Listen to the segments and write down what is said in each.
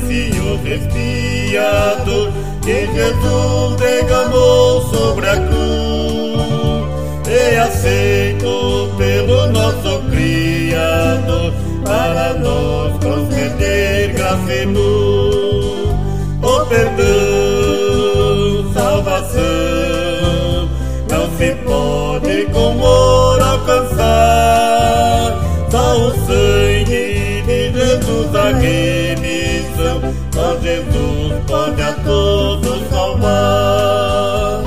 precioso expiador que Jesus derramou sobre a cruz, e aceito pelo nosso Criador, para nos conceder graça e luz, o perdão, salvação, não se pode com ouro alcançar, só o sangue de Jesus a remissão, só Jesus pode a todos salvar.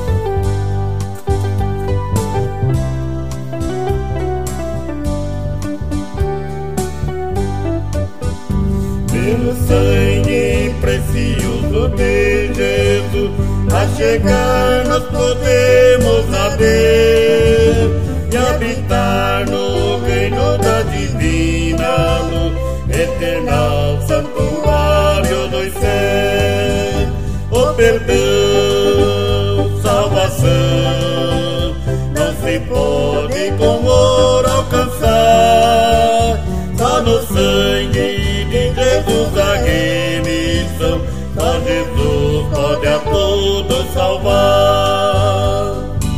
Pelo sangue precioso de Jesus, a chegar nós podemos a Deus e habitar no reino da divina luz, eternal santuário dos céus. O perdão, salvação, não se pode com ouro alcançar, só no sangue de Jesus a remissão, só Jesus pode a todos salvar.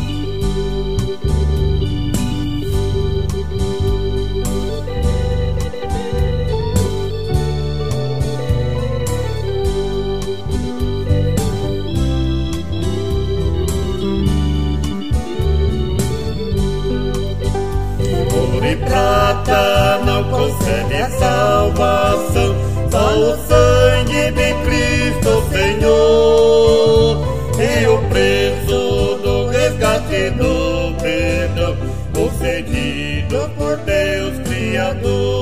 Ouro e prata não concede a salvação, só o sangue de Cristo Senhor, e o preço do resgate do perdão, concedido por Deus Criador.